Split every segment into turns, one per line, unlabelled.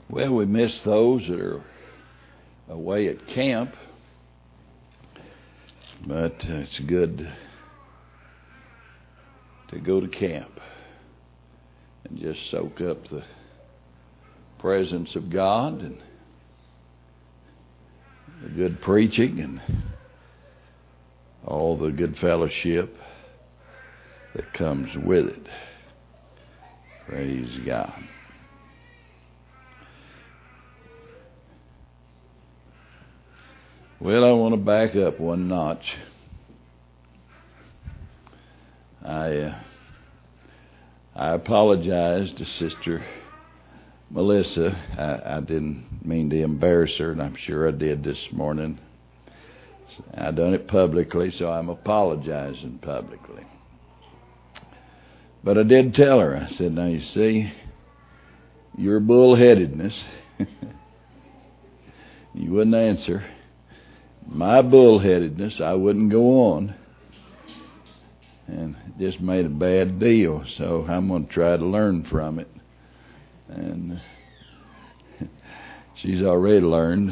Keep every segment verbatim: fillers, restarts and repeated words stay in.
Well, we miss those that are away at camp, but uh, it's good to go to camp and just soak up the presence of God and the good preaching and all the good fellowship that comes with it. Praise God. Well, I want to back up one notch. I uh, I apologize to Sister Melissa. I, I didn't mean to embarrass her, and I'm sure I did this morning. I done it publicly, so I'm apologizing publicly. But I did tell her, I said, now you see, your bullheadedness, you wouldn't answer. My bullheadedness, I wouldn't go on. And it just made a bad deal, so I'm going to try to learn from it. And she's already learned.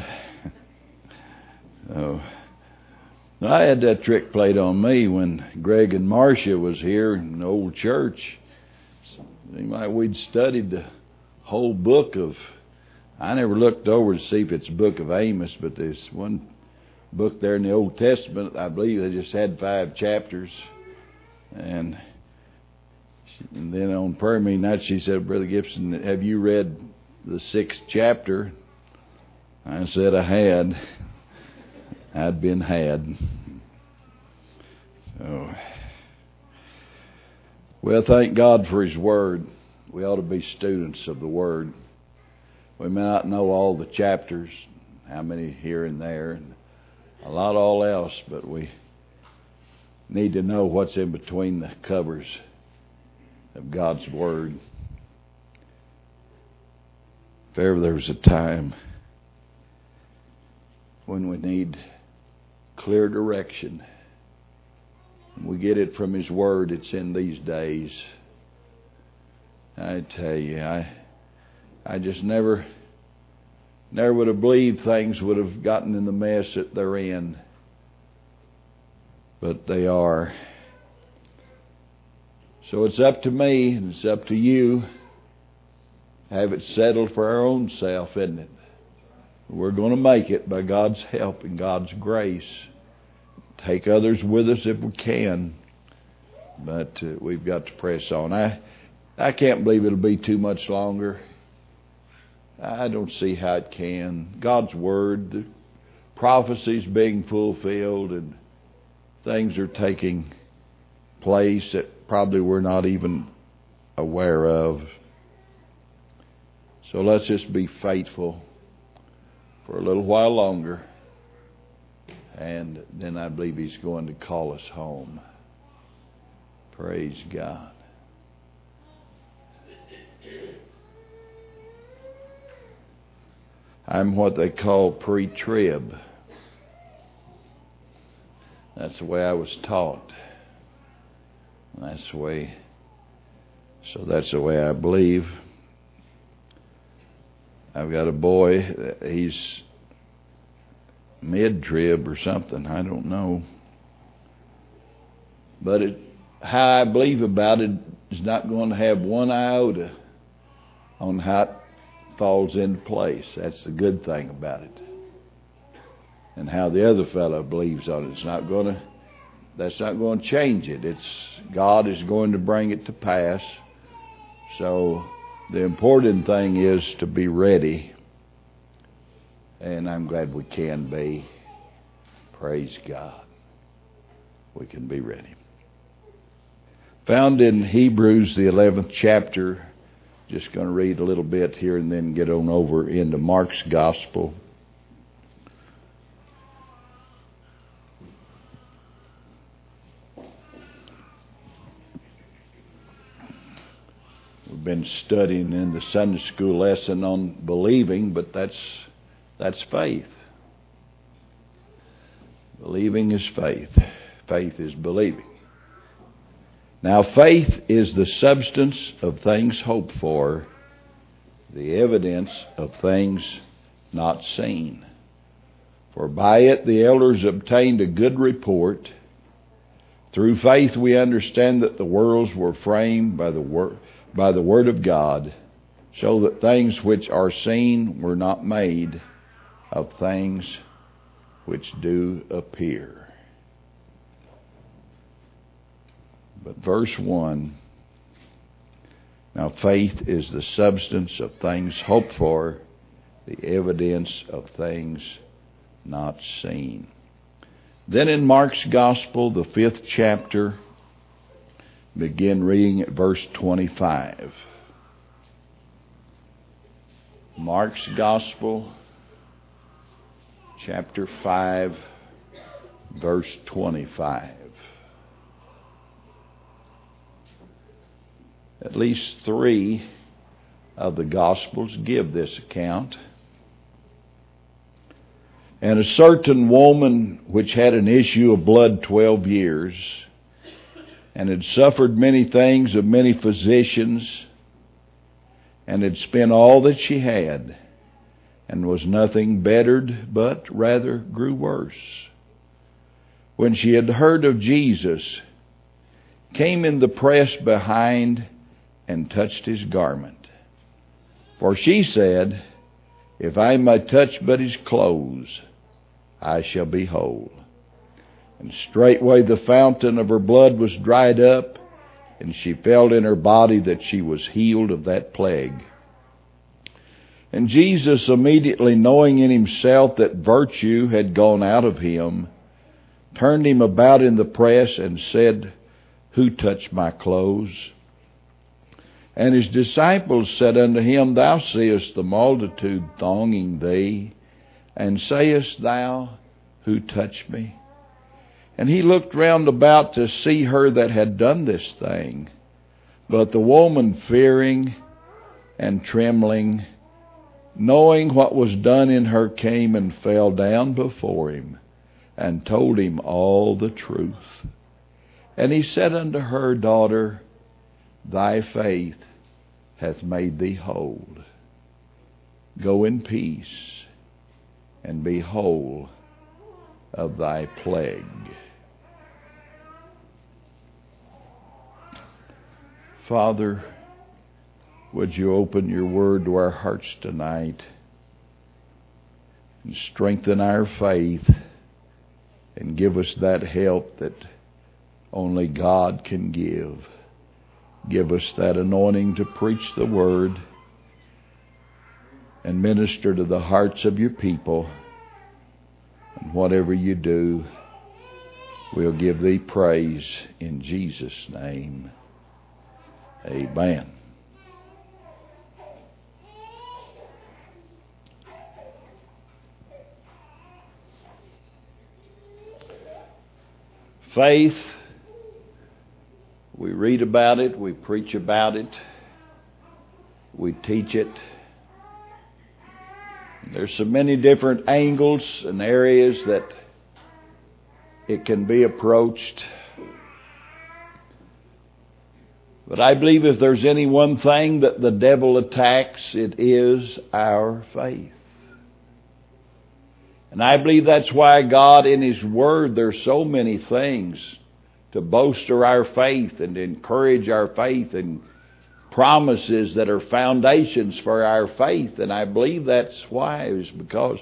So I had that trick played on me when Greg and Marcia was here in the old church. Seemed like we'd studied the whole book of, I never looked over to see if it's the book of Amos, but there's one book there in the Old Testament. I believe they just had five chapters. And, she, and then on prayer meeting night, she said, Brother Gibson, have you read the sixth chapter? I said I had. I'd been had. So, well, thank God for His Word. We ought to be students of the Word. We may not know all the chapters, how many here and there, and a lot all else, but we need to know what's in between the covers of God's Word. If ever there was a time when we need clear direction, and we get it from His Word, it's in these days. I tell you, I I just never never would have believed things would have gotten in the mess that they're in. But they are. So it's up to me and it's up to you. Have it settled for our own self, isn't it? We're going to make it by God's help and God's grace. Take others with us if we can. But uh, we've got to press on. I, I can't believe it'll be too much longer. I don't see how it can. God's Word, the prophecies being fulfilled, and things are taking place that probably we're not even aware of. So let's just be faithful for a little while longer, and then I believe He's going to call us home. Praise God. I'm what they call pre-trib. That's the way I was taught. That's the way, so that's the way I believe. I've got a boy, he's mid-trib or something, I don't know. But it, how I believe about it is not going to have one iota on how it falls into place. That's the good thing about it. And how the other fellow believes on it. It's not going to, that's not going to change it. It's, God is going to bring it to pass. So the important thing is to be ready. And I'm glad we can be. Praise God. We can be ready. Found in Hebrews, the eleventh chapter. Just going to read a little bit here and then get on over into Mark's Gospel. We've been studying in the Sunday school lesson on believing, but that's that's faith. Believing is faith. Faith is believing. Now faith is the substance of things hoped for, the evidence of things not seen. For by it the elders obtained a good report. Through faith we understand that the worlds were framed by the word, by the word of God, so that things which are seen were not made of things which do appear. But verse one, now faith is the substance of things hoped for, the evidence of things not seen. Then in Mark's Gospel, the fifth chapter, begin reading at verse twenty-five. Mark's Gospel, chapter five, verse twenty-five. At least three of the Gospels give this account. And a certain woman which had an issue of blood twelve years, and had suffered many things of many physicians, and had spent all that she had, and was nothing bettered, but rather grew worse, when she had heard of Jesus, came in the press behind, and touched his garment. For she said, If I may touch but his clothes, I shall be whole. And straightway the fountain of her blood was dried up, and she felt in her body that she was healed of that plague. And Jesus, immediately knowing in himself that virtue had gone out of him, turned him about in the press and said, Who touched my clothes? And his disciples said unto him, Thou seest the multitude thronging thee, and sayest thou, Who touched me? And he looked round about to see her that had done this thing. But the woman, fearing and trembling, knowing what was done in her, came and fell down before him, and told him all the truth. And he said unto her, Daughter, thy faith hath made thee whole. Go in peace, and be whole of thy plague. Father, would you open your word to our hearts tonight and strengthen our faith and give us that help that only God can give. Give us that anointing to preach the word and minister to the hearts of your people. And whatever you do, we'll give thee praise in Jesus' name. Amen. Faith, we read about it, we preach about it, we teach it. There's so many different angles and areas that it can be approached. But I believe if there's any one thing that the devil attacks, it is our faith. And I believe that's why God in His Word, there's so many things to bolster our faith and to encourage our faith and promises that are foundations for our faith. And I believe that's why, is because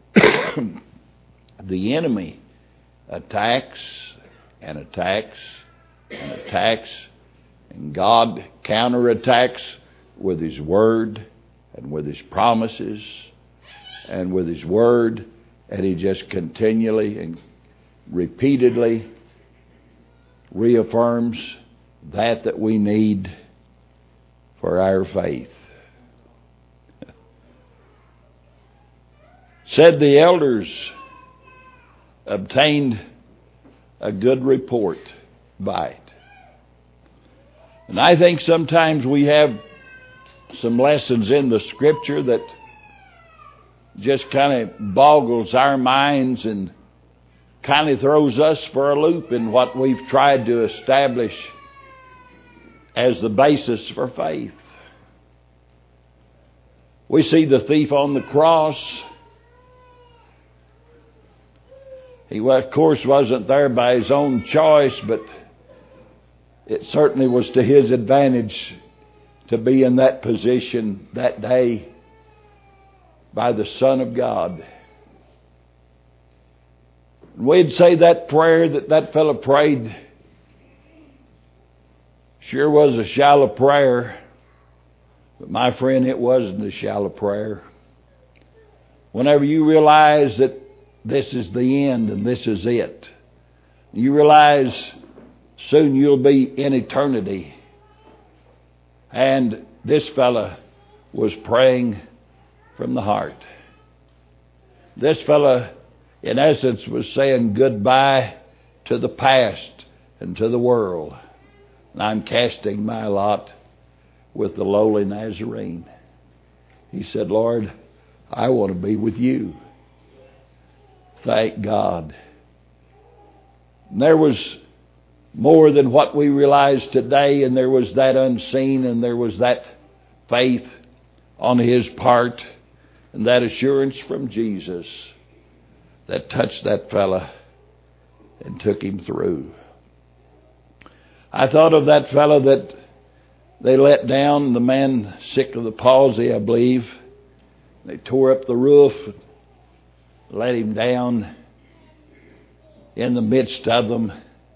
the enemy attacks and attacks and attacks, and God counterattacks with His Word and with His promises and with His Word, and He just continually and repeatedly reaffirms that that we need for our faith. Said the elders obtained a good report by it. And I think sometimes we have some lessons in the Scripture that just kind of boggles our minds and kind of throws us for a loop in what we've tried to establish as the basis for faith. We see the thief on the cross. He, of course, wasn't there by his own choice, but it certainly was to his advantage to be in that position that day by the Son of God. We'd say that prayer that that fellow prayed sure was a shallow prayer. But my friend, it wasn't a shallow prayer. Whenever you realize that this is the end and this is it, you realize soon you'll be in eternity. And this fella was praying from the heart. This fella, in essence, was saying goodbye to the past and to the world. And I'm casting my lot with the lowly Nazarene. He said, Lord, I want to be with you. Thank God. And there was more than what we realize today, and there was that unseen, and there was that faith on his part, and that assurance from Jesus that touched that fella and took him through. I thought of that fella that they let down, the man sick of the palsy, I believe. They tore up the roof, let him down in the midst of them.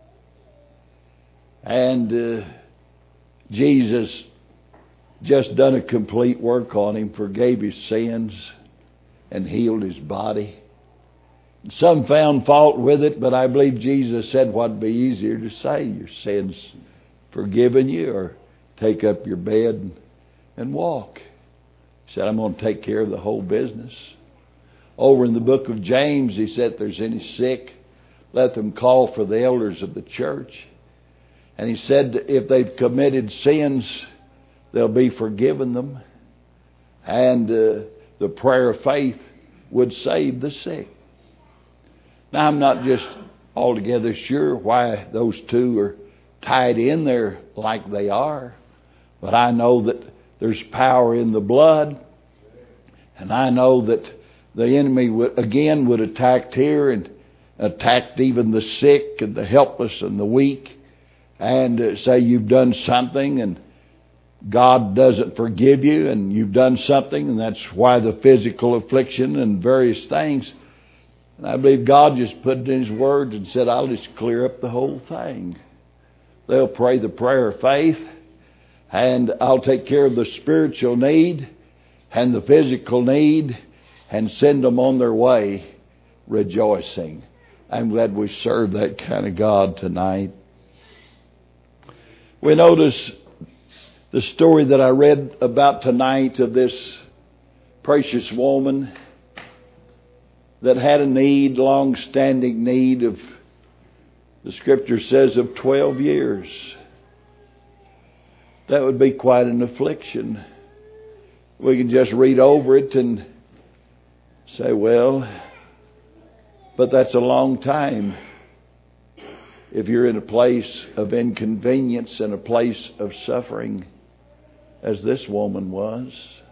And uh, Jesus just done a complete work on him, forgave his sins, and healed his body. Some found fault with it, but I believe Jesus said what'd be easier to say, your sins forgiven you, or take up your bed and walk. He said, I'm going to take care of the whole business. Over in the book of James, he said, if there's any sick, let them call for the elders of the church. And he said, if they've committed sins, they'll be forgiven them. And uh, the prayer of faith would save the sick. Now, I'm not just altogether sure why those two are tied in there like they are. But I know that there's power in the blood. And I know that the enemy would, again would attack here and attacked even the sick and the helpless and the weak. And uh, say you've done something and God doesn't forgive you, and you've done something, and that's why the physical affliction and various things. And I believe God just put it in His words and said, I'll just clear up the whole thing. They'll pray the prayer of faith, and I'll take care of the spiritual need and the physical need and send them on their way rejoicing. I'm glad we serve that kind of God tonight. We notice the story that I read about tonight of this precious woman that had a need, long-standing need of, the Scripture says, of twelve years. That would be quite an affliction. We can just read over it and say, well, but that's a long time. If you're in a place of inconvenience and a place of suffering, as this woman was.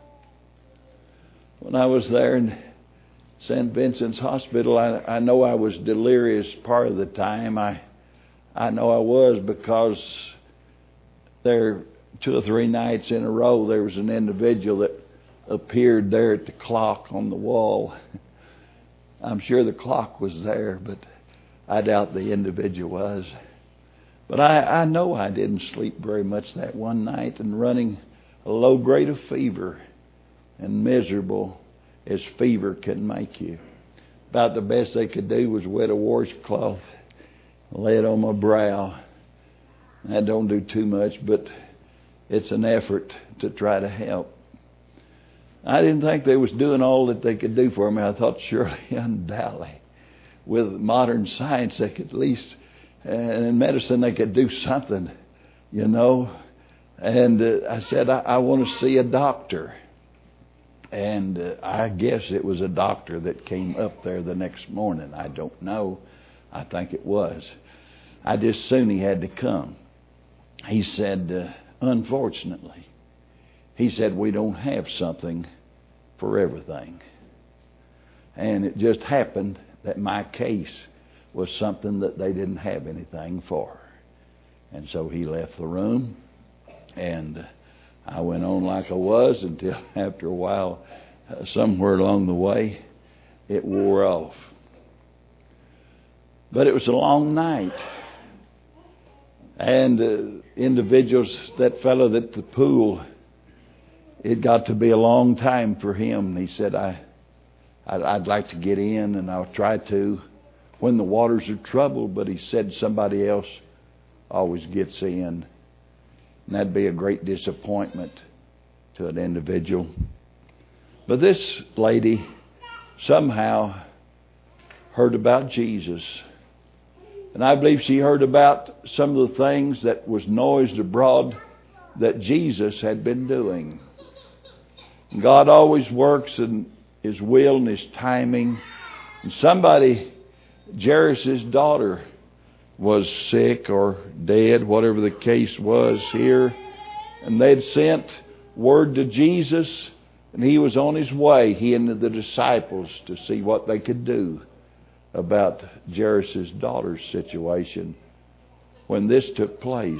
When I was there in Saint Vincent's Hospital, I, I know I was delirious part of the time. I I know I was because there two or three nights in a row there was an individual that appeared there at the clock on the wall. I'm sure the clock was there, but I doubt the individual was. But I, I know I didn't sleep very much that one night, and running a low grade of fever and miserable as fever can make you. About the best they could do was wet a washcloth and lay it on my brow. That don't do too much, but it's an effort to try to help. I didn't think they was doing all that they could do for me. I thought surely, undoubtedly, with modern science, they could at least, and in medicine, they could do something, you know. And uh, I said, I, I want to see a doctor. And uh, I guess it was a doctor that came up there the next morning. I don't know. I think it was. I just soon he had to come. He said, uh, unfortunately, he said, we don't have something for everything. And it just happened that my case was something that they didn't have anything for. And so he left the room, and I went on like I was until after a while, uh, somewhere along the way, it wore off. But it was a long night. And uh, individuals, that fellow at the pool, it got to be a long time for him. And he said, I, I'd, I'd like to get in, and I'll try to when the waters are troubled. But he said somebody else always gets in. And that'd be a great disappointment to an individual. But this lady somehow heard about Jesus. And I believe she heard about some of the things that was noised abroad that Jesus had been doing. God always works in His will and His timing. And somebody, Jairus' daughter, was sick or dead, whatever the case was here. And they'd sent word to Jesus, and He was on His way, he and the disciples, to see what they could do about Jairus' daughter's situation when this took place.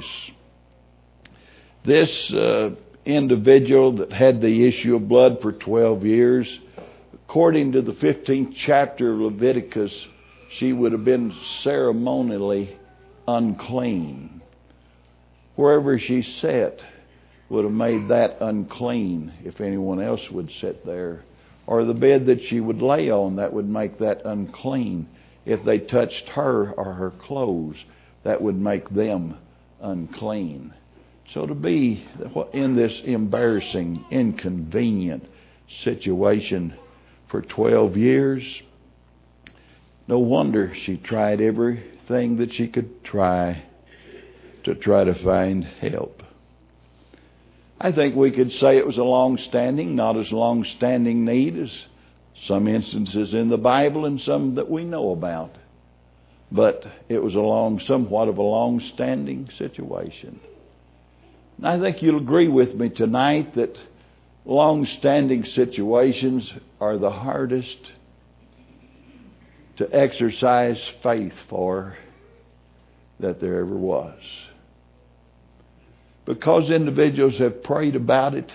This uh, individual that had the issue of blood for twelve years, according to the fifteenth chapter of Leviticus, she would have been ceremonially unclean. Wherever she sat would have made that unclean if anyone else would sit there. Or the bed that she would lay on, that would make that unclean. If they touched her or her clothes, that would make them unclean. So to be in this embarrassing, inconvenient situation for twelve years, no wonder she tried everything that she could try to try to find help. I think we could say it was a long-standing, not as long-standing need as some instances in the Bible and some that we know about. But it was a long, somewhat of a long-standing situation. And I think you'll agree with me tonight that long-standing situations are the hardest to exercise faith for that there ever was. Because individuals have prayed about it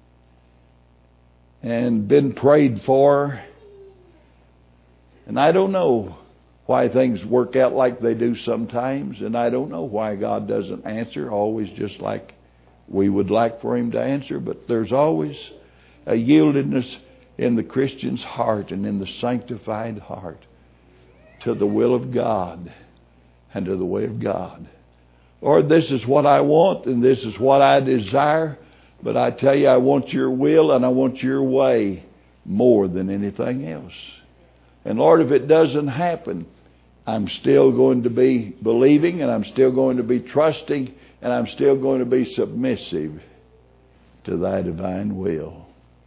and been prayed for. And I don't know why things work out like they do sometimes. And I don't know why God doesn't answer always just like we would like for Him to answer. But there's always a yieldedness in the Christian's heart and in the sanctified heart to the will of God and to the way of God. Lord, this is what I want and this is what I desire, but I tell you, I want your will and I want your way more than anything else. And Lord, if it doesn't happen, I'm still going to be believing and I'm still going to be trusting and I'm still going to be submissive to thy divine will.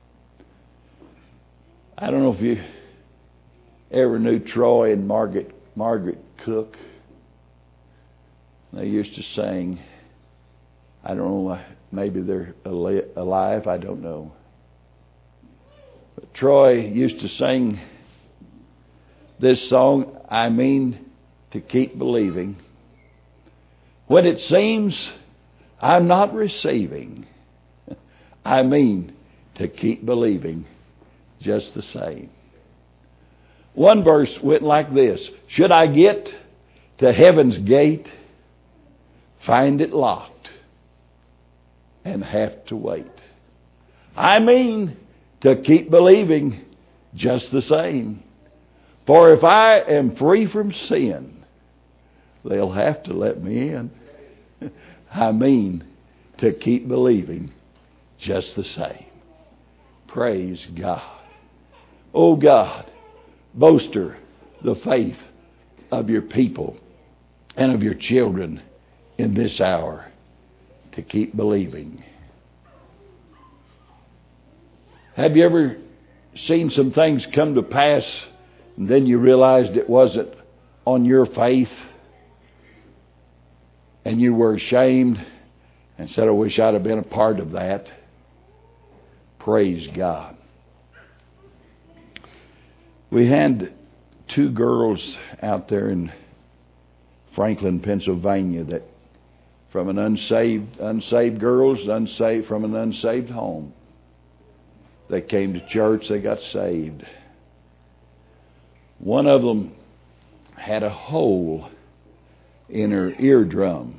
I don't know if you ever knew Troy and Margaret Margaret Cook. They used to sing, I don't know, maybe they're alive, I don't know. But Troy used to sing this song, I mean to keep believing. When it seems I'm not receiving, I mean to keep believing just the same. One verse went like this: should I get to heaven's gate, find it locked, and have to wait, I mean to keep believing just the same. For if I am free from sin, they'll have to let me in. I mean to keep believing just the same. Praise God. Oh God, bolster the faith of your people and of your children in this hour to keep believing. Have you ever seen some things come to pass and then you realized it wasn't on your faith and you were ashamed and said, I wish I'd have been a part of that? Praise God. We had two girls out there in Franklin, Pennsylvania, that from an unsaved, unsaved girls, unsaved from an unsaved home. They came to church, they got saved. One of them had a hole in her eardrum.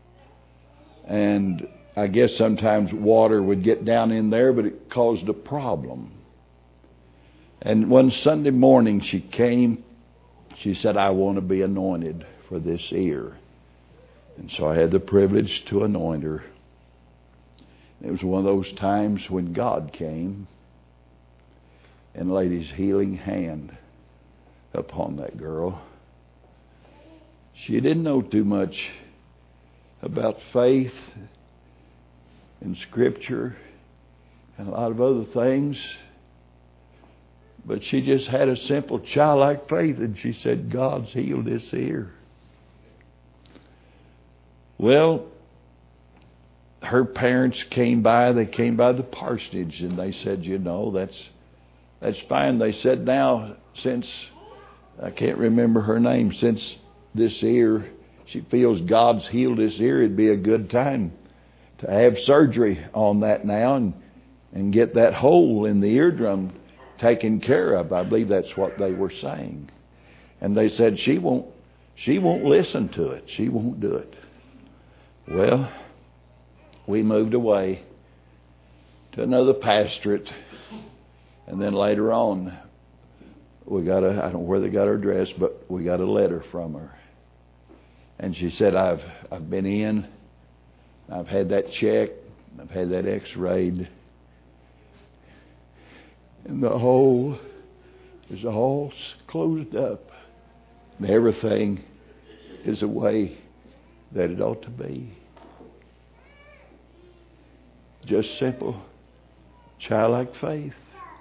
And I guess sometimes water would get down in there, but it caused a problem. And one Sunday morning she came, she said, I want to be anointed for this ear. And so I had the privilege to anoint her. It was one of those times when God came and laid His healing hand upon that girl. She didn't know too much about faith and Scripture and a lot of other things, but she just had a simple childlike faith, and she said, God's healed this ear. Well, her parents came by, they came by the parsonage, and they said, you know, that's that's fine. They said, now, since, I can't remember her name, since this ear, she feels God's healed this ear, it'd be a good time to have surgery on that now and, and get that hole in the eardrum taken care of. I believe that's what they were saying. And they said, she won't, she won't listen to it. She won't do it. Well, we moved away to another pastorate, and then later on, we got a, I don't know where they got her address, but we got a letter from her. And she said, I've I've been in, I've had that checked, I've had that x-rayed, and the hole is all closed up, and everything is the way that it ought to be. Just simple, childlike faith.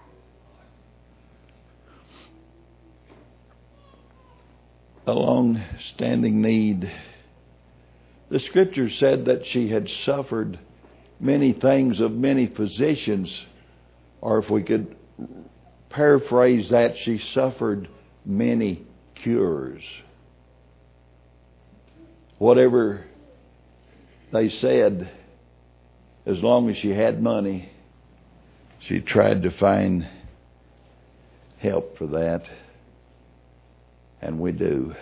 A long-standing need. The Scripture said that she had suffered many things of many physicians, or if we could paraphrase that, she suffered many cures. Whatever they said, as long as she had money, she tried to find help for that. And we do.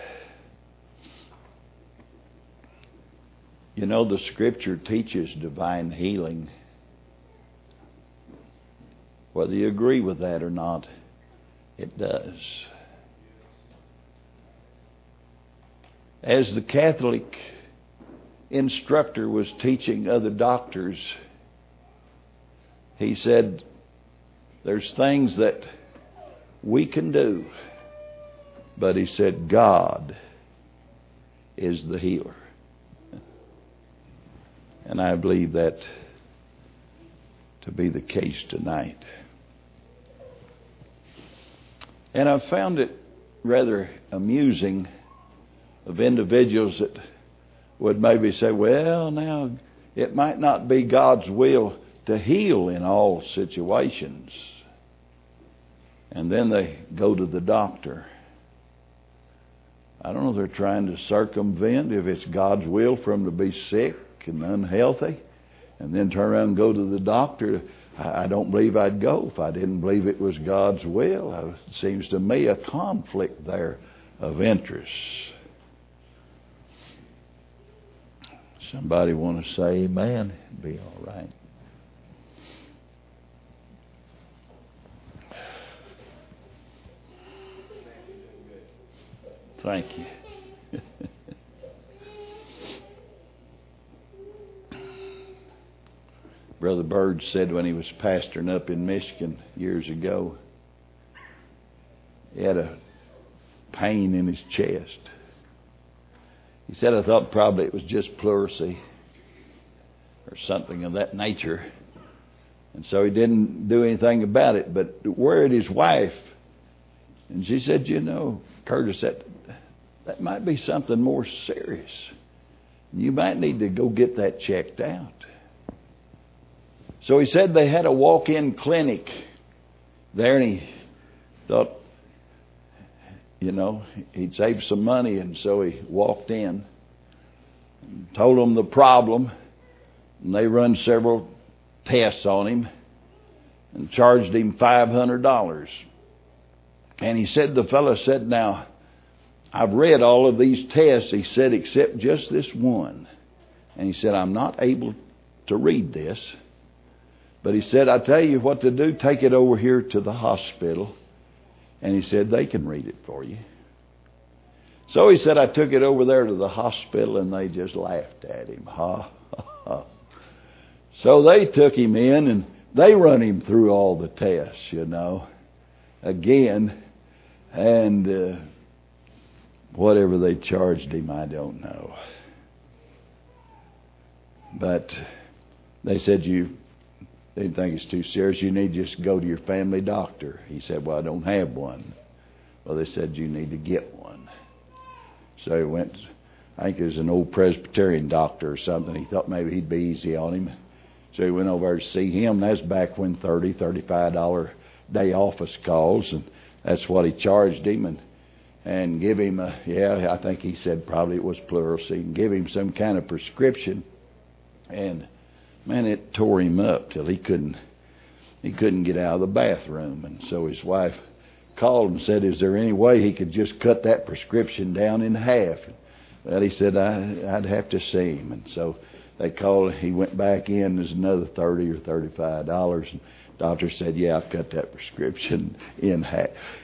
You know, the Scripture teaches divine healing. Whether you agree with that or not, it does. As the Catholic instructor was teaching other doctors, he said, there's things that we can do, but he said, God is the healer. And I believe that to be the case tonight. And I found it rather amusing of individuals that would maybe say, well, now, it might not be God's will to heal in all situations. And then they go to the doctor. I don't know if they're trying to circumvent if it's God's will for them to be sick and unhealthy, and then turn around and go to the doctor. I, I don't believe I'd go if I didn't believe it was God's will. It seems to me a conflict there of interest. Somebody want to say amen? It'd be all right. Thank you. Brother Bird said when he was pastoring up in Michigan years ago, he had a pain in his chest. He said, I thought probably it was just pleurisy or something of that nature. And so he didn't do anything about it, but worried his wife. And she said, you know, Curtis, that, that might be something more serious. You might need to go get that checked out. So he said they had a walk-in clinic there, and he thought, you know, he'd saved some money, and so he walked in, and told them the problem, and they run several tests on him and charged him five hundred dollars. And he said, the fellow said, now, I've read all of these tests, he said, except just this one. And he said, I'm not able to read this. But he said, I tell you what to do, take it over here to the hospital. And he said, they can read it for you. So he said, I took it over there to the hospital, and they just laughed at him. Ha, ha, ha. So they took him in, and they run him through all the tests, you know, again. And uh, whatever they charged him, I don't know. But they said, you they didn't think it's too serious. You need to just go to your family doctor. He said, well, I don't have one. Well, they said, you need to get one. So he went, I think it was an old Presbyterian doctor or something. He thought maybe he'd be easy on him. So he went over to see him. That's back when thirty dollars, thirty-five dollars day office calls. And that's what he charged him. And and give him, a, yeah, I think he said probably it was pleurisy. And give him some kind of prescription. And man, it tore him up till he couldn't he couldn't get out of the bathroom. And so his wife called and said, is there any way he could just cut that prescription down in half? Well, he said, I, I'd have to see him. And so they called, he went back in, there's another thirty or thirty-five dollars. And the doctor said, yeah, I've cut that prescription in half.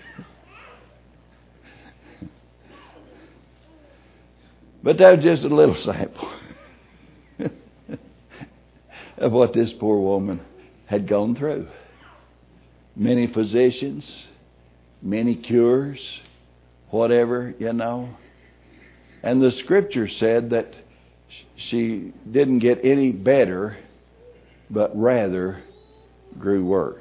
But that was just a little sample of what this poor woman had gone through. Many physicians, many cures, whatever, you know. And the scripture said that she didn't get any better, but rather grew worse.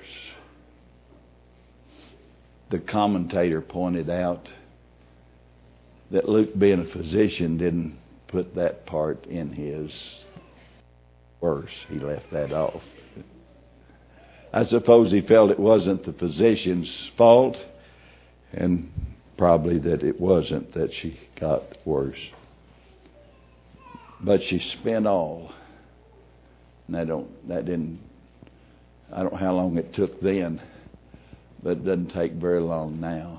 The commentator pointed out that Luke, being a physician, didn't put that part in his verse. He left that off. I suppose he felt it wasn't the physician's fault, and probably that it wasn't that she got worse. But she spent all. And I don't, that didn't, I don't know how long it took then, but it doesn't take very long now.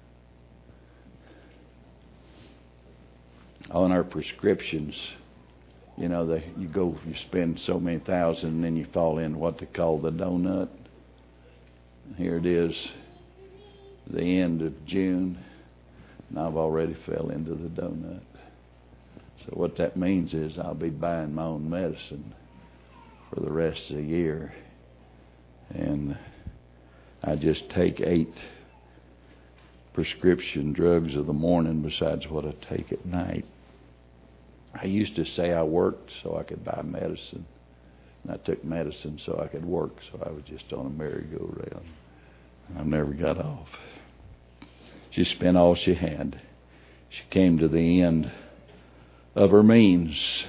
On our prescriptions, you know, they, you go, you spend so many thousand, and then you fall in what they call the donut. Here it is, the end of June, and I've already fell into the donut. So what that means is I'll be buying my own medicine for the rest of the year. And I just take eight prescription drugs of the morning besides what I take at night. I used to say I worked so I could buy medicine. And I took medicine so I could work, so I was just on a merry-go-round. I never got off. She spent all she had. She came to the end of her means.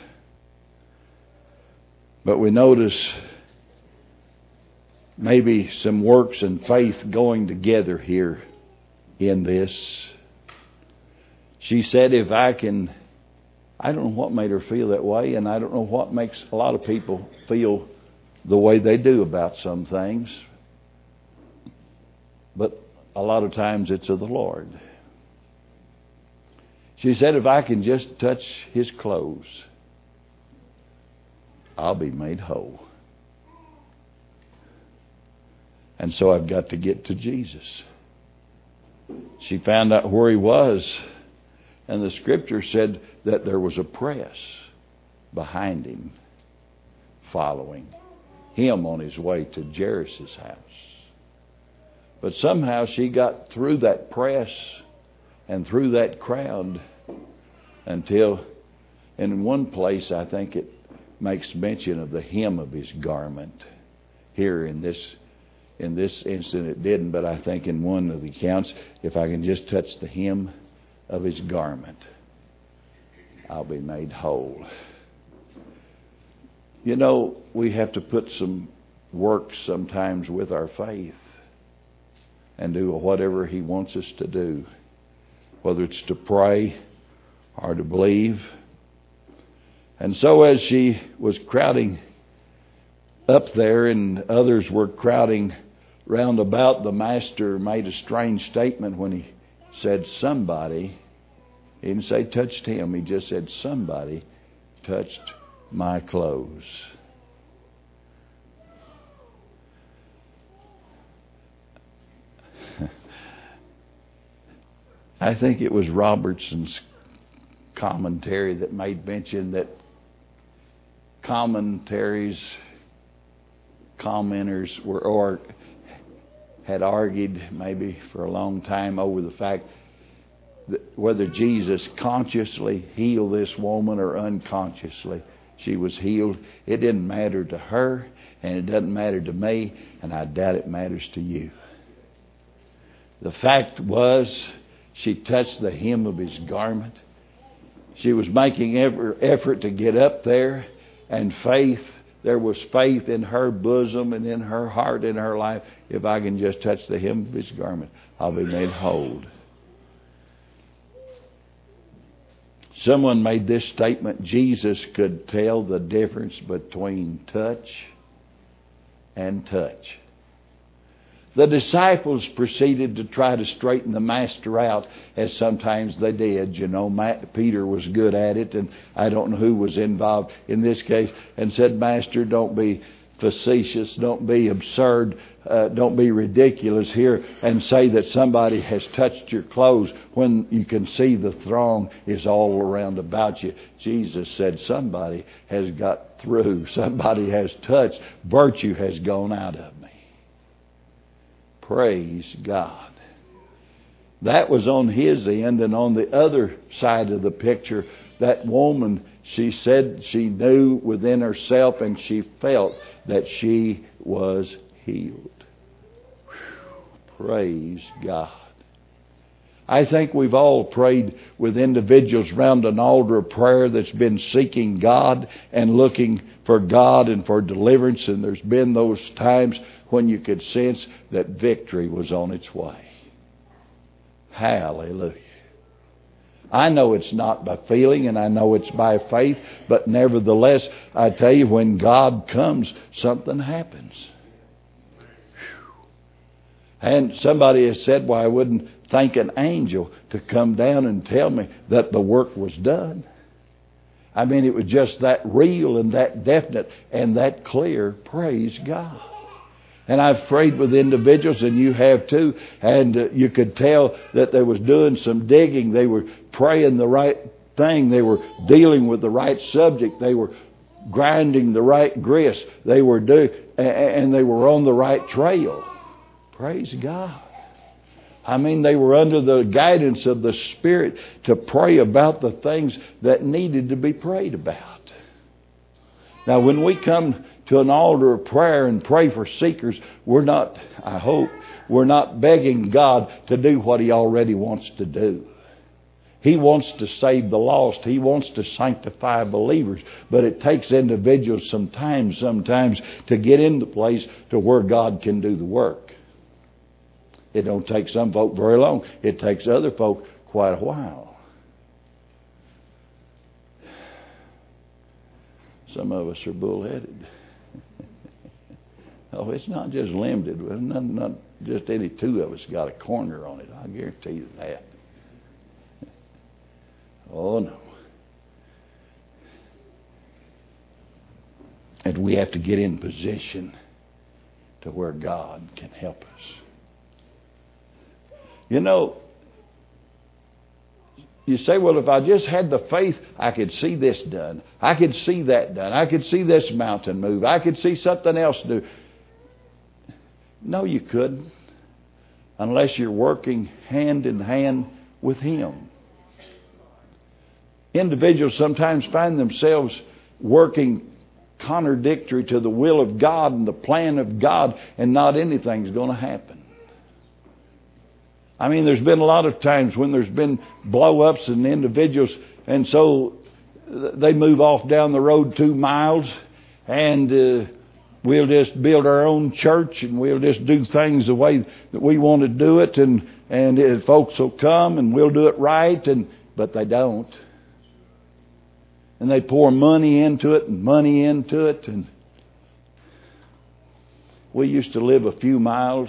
But we notice maybe some works and faith going together here in this. She said, if I can, I don't know what made her feel that way, and I don't know what makes a lot of people feel the way they do about some things. But a lot of times it's of the Lord. She said, if I can just touch His clothes, I'll be made whole. And so I've got to get to Jesus. She found out where He was, and the scripture said that there was a press behind Him, following Him on His way to Jairus' house. But somehow she got through that press and through that crowd until, and in one place I think it makes mention of the hem of His garment. Here in this in this instant it didn't, but I think in one of the accounts, if I can just touch the hem of His garment, I'll be made whole. You know, we have to put some work sometimes with our faith and do whatever He wants us to do. whether it's to pray or to believe. And so as she was crowding up there and others were crowding round about, the Master made a strange statement when he said, somebody, he didn't say touched him, he just said, somebody touched my clothes. I think it was Robertson's commentary that made mention that commentaries, commenters were or had argued maybe for a long time over the fact that whether Jesus consciously healed this woman or unconsciously she was healed. It didn't matter to her, and it doesn't matter to me, and I doubt it matters to you. The fact was, she touched the hem of his garment. She was making every effort to get up there, and faith, there was faith in her bosom and in her heart, in her life. If I can just touch the hem of his garment, I'll be made whole. Someone made this statement: Jesus could tell the difference between touch and touch. The disciples proceeded to try to straighten the Master out, as sometimes they did. You know, Peter was good at it, and I don't know who was involved in this case, and said, Master, don't be facetious, don't be absurd, uh, don't be ridiculous here and say that somebody has touched your clothes when you can see the throng is all around about you. Jesus said, somebody has got through, somebody has touched, virtue has gone out of me. Praise God. That was on his end, and on the other side of the picture, that woman, she said she knew within herself and she felt that she was healed. Whew, praise God. I think we've all prayed with individuals round an altar of prayer that's been seeking God and looking for God and for deliverance, and there's been those times when you could sense that victory was on its way. Hallelujah. I know it's not by feeling and I know it's by faith, but nevertheless, I tell you, when God comes, something happens. Whew. And somebody has said, well, I wouldn't thank an angel to come down and tell me that the work was done. I mean, it was just that real and that definite and that clear. Praise God. And I've prayed with individuals, and you have too, and uh, you could tell that they was doing some digging. They were praying the right thing. They were dealing with the right subject. They were grinding the right grist. They were do, and they were on the right trail. Praise God. I mean, they were under the guidance of the Spirit to pray about the things that needed to be prayed about. Now, when we come to an altar of prayer and pray for seekers, we're not, I hope, we're not begging God to do what He already wants to do. He wants to save the lost. He wants to sanctify believers. But it takes individuals some time sometimes to get in the place to where God can do the work. It don't take some folk very long. It takes other folk quite a while. Some of us are bullheaded. Oh, it's not just limited. Not, not just any two of us got a corner on it. I guarantee you that. Oh, no. And we have to get in position to where God can help us. You know, you say, well, if I just had the faith, I could see this done. I could see that done. I could see this mountain move. I could see something else do. No, you couldn't, unless you're working hand in hand with Him. Individuals sometimes find themselves working contradictory to the will of God and the plan of God, and not anything's going to happen. I mean, there's been a lot of times when there's been blow-ups and individuals, and so they move off down the road two miles, and uh, we'll just build our own church and we'll just do things the way that we want to do it, and and it, folks will come and we'll do it right, and but they don't. And they pour money into it and money into it. And we used to live a few miles,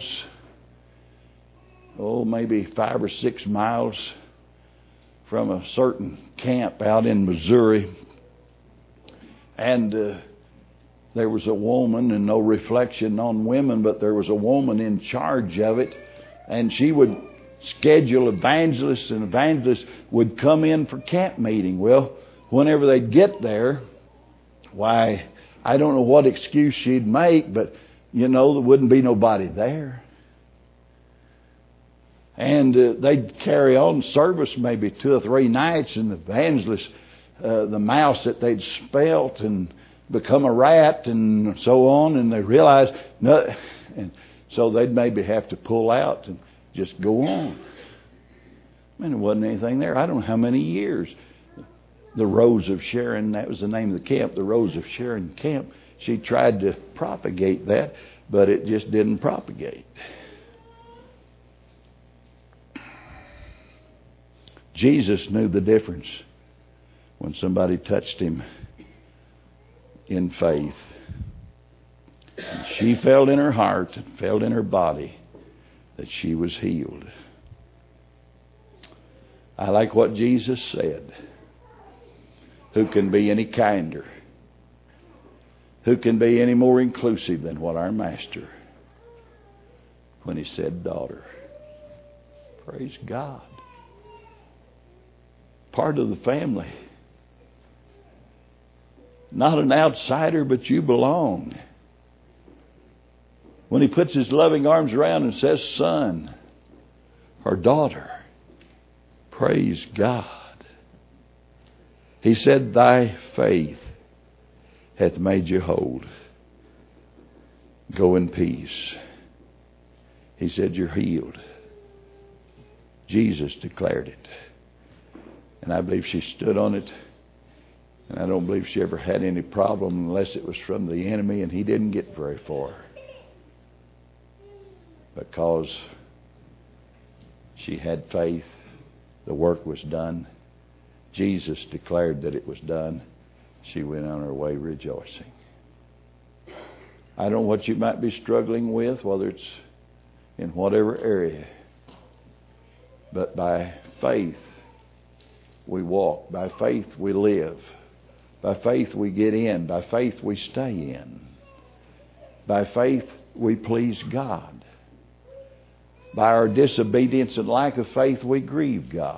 oh, maybe five or six miles from a certain camp out in Missouri. And uh, there was a woman, and no reflection on women, but there was a woman in charge of it. And she would schedule evangelists, and evangelists would come in for camp meeting. Well, whenever they'd get there, why, I don't know what excuse she'd make, but, you know, there wouldn't be nobody there. And uh, they'd carry on service maybe two or three nights, and the evangelists, uh, the mouse that they'd spelt and become a rat and so on, and they realized, no, and so they'd maybe have to pull out and just go on. I mean, there wasn't anything there. I don't know how many years. The Rose of Sharon, that was the name of the camp, the Rose of Sharon camp. She tried to propagate that, but it just didn't propagate. Jesus knew the difference when somebody touched him in faith. And she felt in her heart and felt in her body that she was healed. I like what Jesus said. Who can be any kinder? Who can be any more inclusive than what our Master, when he said, daughter? Praise God. Part of the family. Not an outsider, but you belong. When he puts his loving arms around and says, son or daughter, praise God. He said, thy faith hath made you whole. Go in peace. He said, you're healed. Jesus declared it. And I believe she stood on it. And I don't believe she ever had any problem unless it was from the enemy, and he didn't get very far. Because she had faith, the work was done. Jesus declared that it was done. She went on her way rejoicing. I don't know what you might be struggling with, whether it's in whatever area. But by faith we walk. By faith we live. By faith we get in. By faith we stay in. By faith we please God. By our disobedience and lack of faith we grieve God.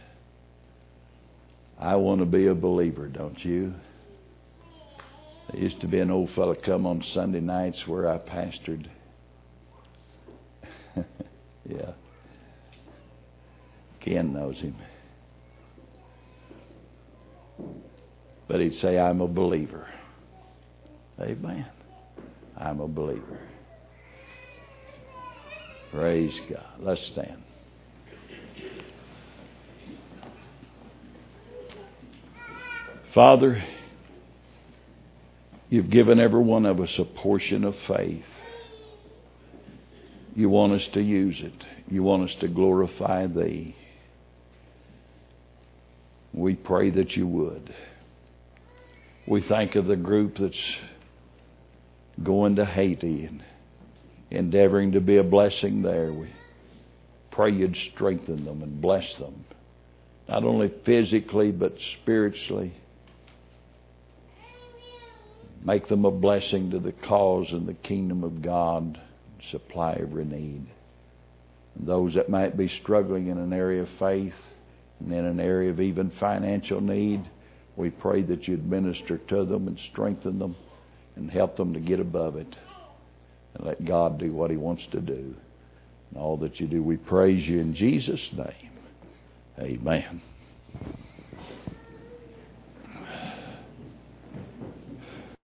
I want to be a believer, don't you? There used to be an old fellow come on Sunday nights where I pastored. Yeah. Ken knows him. But he'd say, I'm a believer. Amen. I'm a believer. Praise God. Let's stand. Father, you've given every one of us a portion of faith. You want us to use it. You want us to glorify Thee. We pray that you would. We think of the group that's going to Haiti and endeavoring to be a blessing there. We pray you'd strengthen them and bless them, not only physically but spiritually. Make them a blessing to the cause and the kingdom of God. Supply every need. And those that might be struggling in an area of faith and in an area of even financial need, we pray that you'd minister to them and strengthen them and help them to get above it and let God do what He wants to do. And all that you do, we praise you in Jesus' name. Amen.